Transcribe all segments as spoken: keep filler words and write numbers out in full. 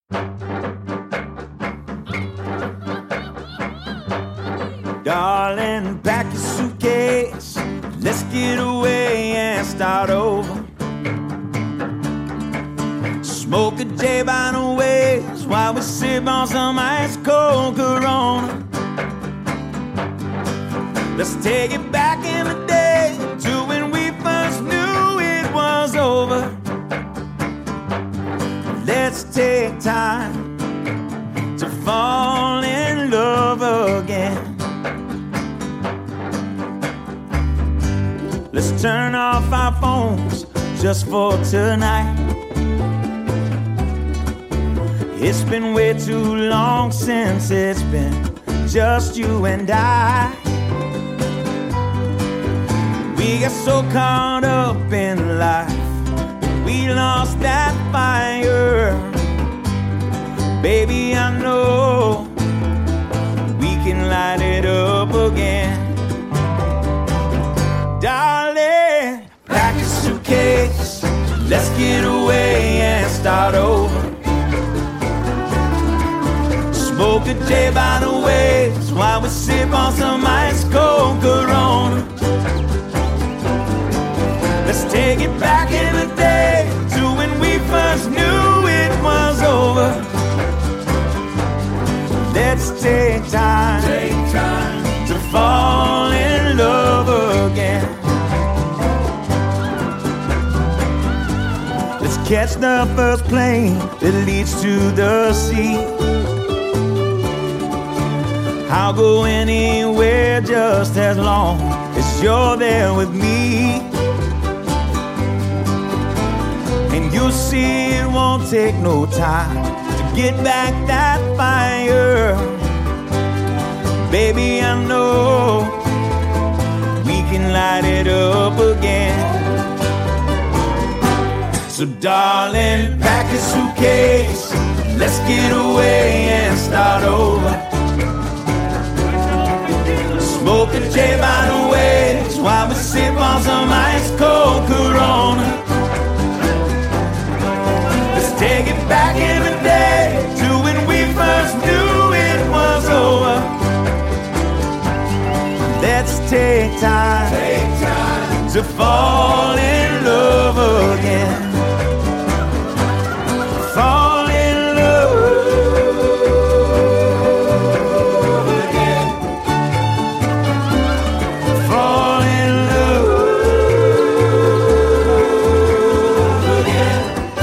Darling, pack your suitcase. Let's get away and start over. Smoke a J by the waves while we sip on some ice cold Corona. Let's take it back in the day to when we first knew it was over. Let's take time to fall in love again. Let's turn off our phones just for tonight. It's been way too long since it's been just you and I. We got so caught up in life, we lost that fire. Baby, I know we can light it up again. Darling, pack a suitcase. Let's get away and start over. Smoke a J by the waves while we sip on some ice cold Corona. Let's take it back in the day to when we first knew it was over. Let's take time, take time to fall in love again. Let's catch the first plane that leads to the sea. I'll go anywhere just as long as you're there with me. And you'll see it won't take no time to get back that fire. Baby, I know we can light it up again. So darling, pack a suitcase. Let's get away and start over. Smoke a J by the waves while we sip on some ice cold Corona. Let's take it back in the day to when we first knew it was over. Let's take time, take time to fall in love again. Fall in love again. Fall in love again.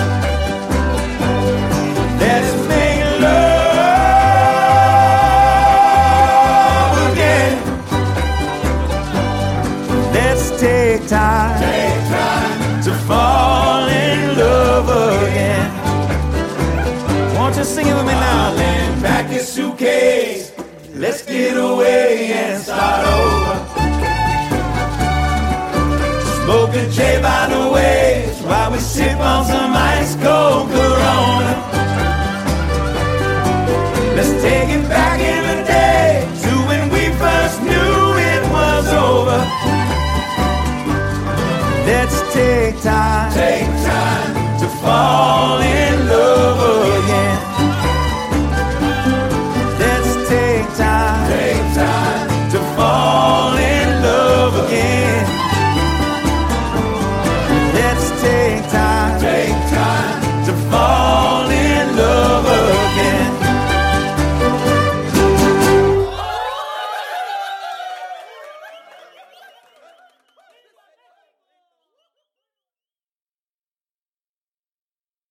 Let's make love again. Let's take time, take time to fall in love again. Won't you sing it with me now? Then pack your suitcase. Let's get away and start over. Smoke a J by the waves while we sip on some ice cold.